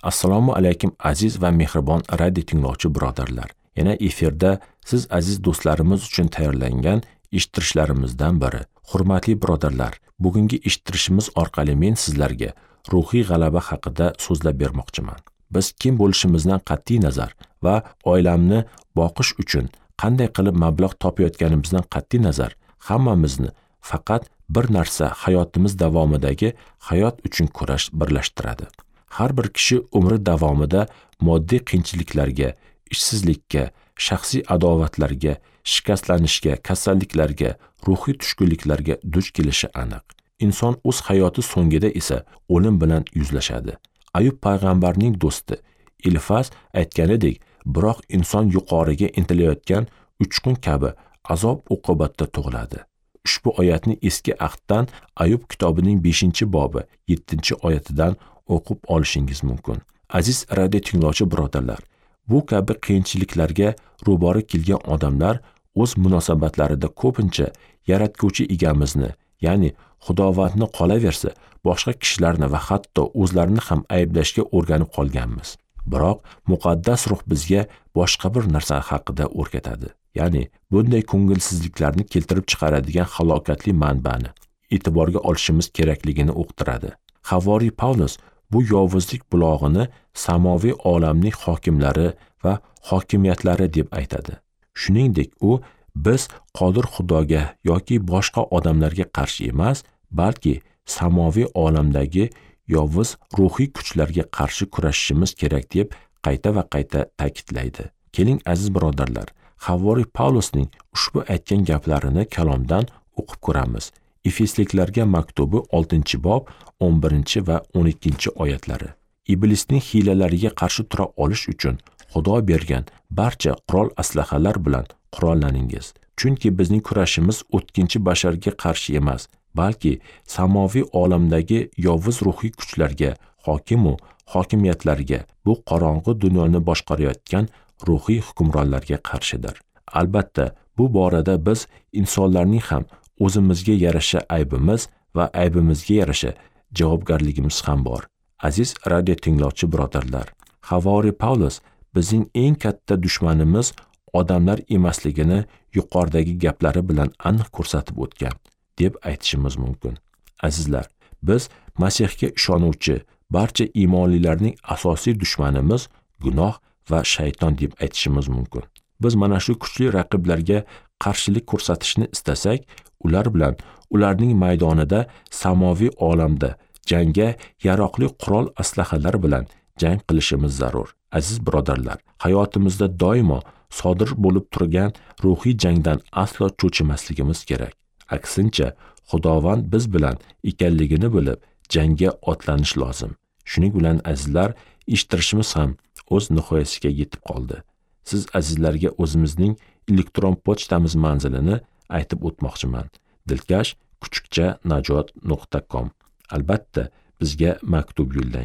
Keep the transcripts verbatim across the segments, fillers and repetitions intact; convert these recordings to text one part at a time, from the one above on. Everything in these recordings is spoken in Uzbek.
Assalomu alaykum aziz va mehribon radio tinglovchi birodarlar. Yana efirda siz aziz do'stlarimiz uchun tayyorlangan eshittirishlarimizdan biri. Hurmatli birodarlar, bugungi eshittirishimiz orqali men sizlarga ruhiy g'alaba haqida so'zlab bermoqchiman. Biz kim bo'lishimizdan qat'iy nazar va oilamni boqish uchun qanday qilib mablag' topayotganimizdan qat'iy nazar hammamizni faqat bir narsa hayotimiz davomidagi hayot uchun kurash birlashtiradi. Har bir kishi umri davomida moddiy qiyinchiliklarga, ishsizlikka, shaxsiy adovatlarga, shikastlanishga, kasalliklarga, ruhiy tushkunliklarga duch kelishi aniq. Inson o'z hayoti so'ngida esa o'lim bilan yuzlashadi. Ayub payg'ambarning do'sti Ilfaz aytganidek, biroq inson yuqoriga intilayotgan uchqun kabi azob uqubatda tug'iladi. Ushbu oyatni eski ahddan Ayub kitobining beshinchi bobi yettinchi oyatidan o'qib olishingiz mumkin. Aziz radio tinglovchi birodarlar, bu kabi qiyinchiliklarga ro'bari kelgan odamlar o'z munosabatlarida ko'pincha yaratguvchi egamizni, ya'ni Xudovandni qolaversa, boshqa kishilarni va hatto o'zlarini ham ayblashga o'rganib qolganmiz. Biroq muqaddas ruh bizga boshqa bir narsa haqida o'rgatadi. Ya'ni bunday ko'ngilsizliklarni keltirib chiqaradigan halokatli manbani e'tiborga olishimiz kerakligini uqtiradi. Havoriy Pavlus bu yovuzlik bulog'ini samoviy olamning hokimlari va hokimiyatlari deb aytadi. Shuningdek, u biz qodir Xudoga yoki boshqa odamlarga qarshi emas, balki samoviy olamdagi yovuz ruhiy kuchlarga qarshi kurashishimiz kerak deb qayta va qayta ta'kidlaydi. Keling aziz birodarlar, Havoriy Pavlusning ushbu aytgan gaplarini kalomdan o'qib ko'ramiz. Efesliklarga maktubi oltinchi bob o'n birinchi va o'n ikkinchi oyatlari. Iblisning hiylalariga qarshi tura olish uchun Xudo bergan barcha qurol aslahalar bilan qurollaningiz. Chunki bizning kurashimiz o'tkinchi basharga qarshi emas, balki samoviy olamdagi yovuz ruhiy kuchlarga, hokim-u hokimiyatlarga, bu qorong'u dunyoni boshqarayotgan ruhiy hukmronlarga qarshidir. Albatta, bu borada biz insonlarning ham o'zimizga yarasha aybimiz va aybimizga yarasha javobgarligimiz ham bor. Aziz radio tinglovchi birodarlar, Havoriy Pavlus bizning eng katta dushmanimiz odamlar emasligini yuqoridagi gaplari bilan aniq ko'rsatib o'tgan deb aytishimiz mumkin. Azizlar, biz Masihga ishonuvchi barcha iymonlilarning asosiy dushmanimiz gunoh va shayton deb aytishimiz mumkin. Biz mana shu kuchli raqiblarga qarshilik ko'rsatishni istasak, ular bilan ularning maydonida samoviy olamda jangga yaroqli qurol aslahalar bilan jang qilishimiz zarur. Aziz birodarlar, hayotimizda doimo sodir bo'lib turgan ruhiy jangdan aslo cho'chimasligimiz kerak. Aksincha, Xudovand biz bilan ekanligini bilib jangga otlanish lozim. Shuning bilan azizlar, eshittirishimiz ham o'z nihoyasiga yetib qoldi. Siz azizlarga o'zimizning elektron pochtamiz manzilini aytib o'tmoqchiman. dilkash kuchukcha najot nuqta com. Albatta, bizga maktub yo'llang.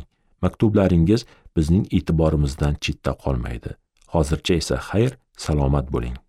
Maktublaringiz bizning e'tiborimizdan chetda qolmaydi. Hozircha esa xayr, salomat bo'ling.